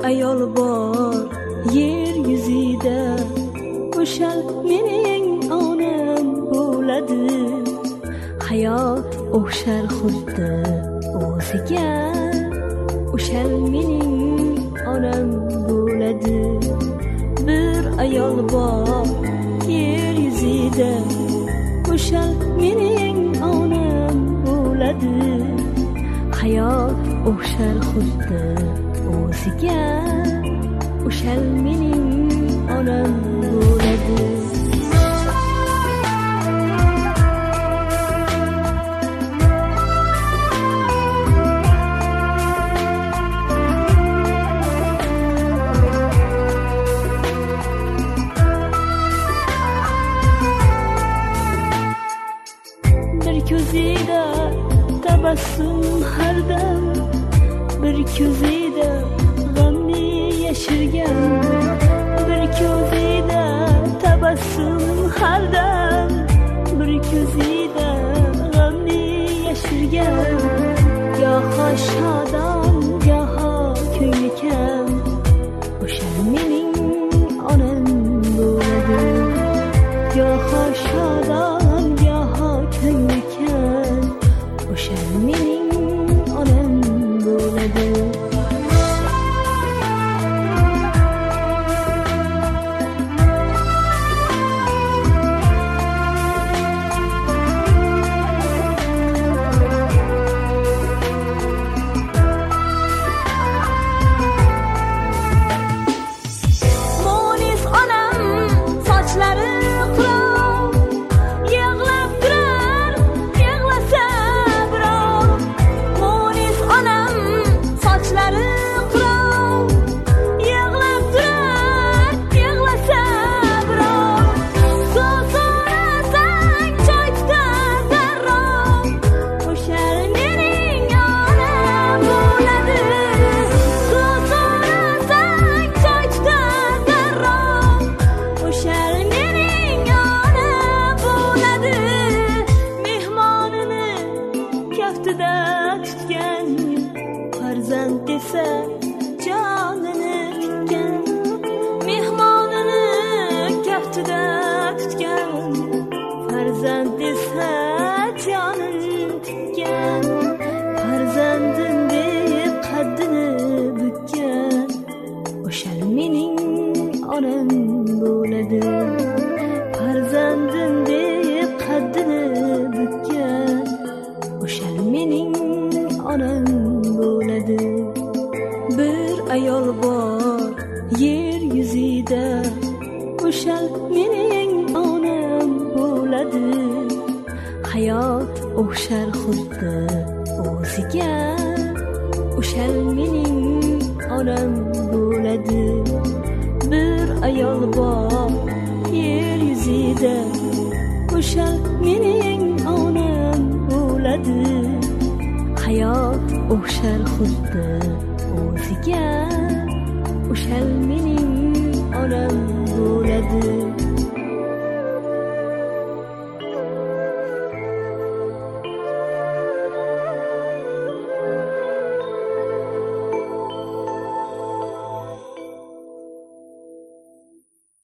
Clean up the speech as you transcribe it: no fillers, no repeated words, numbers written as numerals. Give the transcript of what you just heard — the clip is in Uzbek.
ayol bor yer yuzida, o'shal mening onam bo'ladi. Hayot o'xshar xuddi o'ziga, o'shal mening onam bo'ladi. Bir ayol bor yer yuzida, o'shal mening onam bo'ladi. Hayot o'xshar xuddi o'ziga, o'shal mening onam bo'ladi. Bir ko'zida tabassum har dam, bir ko'zida g'amni yashirgan. Bir ko'zida tabassum har dam, bir ko'zida g'amni yashirgan. Goho shodon, goho ko'ngli kam, o'sha mening onam bo'ladi. Goho shodon, goho ko'ngli kam, o'sha mening onam bo'ladi. Mo'nis onam sochlari qirov, yig'lab turar, yig'lasa birov. Mo'nis onam sochlari qirov, yig'lab turar, yig'lasa birov. Suv so'rasang choy tutar darrov, o'shal mening onam bo'ladi. Suv so'rasang choy tutar darrov, o'shal mening onam bo'ladi. Mehmonini kaftida tutgan, farzand desa jonini tutgan. Mehmonini kaftida tutgan, farzand desa jonini tutgan. Farzandim deb qaddini bukkan, o'shal mening onam bo'ladi. Farzandim deb qaddini bukkan, o'shal mening onam bo'ladi. Bir ayol bor yer yuzida, o'shal mening onam bo'ladi. Hayot o'xshar xuddi o'ziga, o'shal mening onam bo'ladi. Bir ayol bor yer yuzida, o'shal mening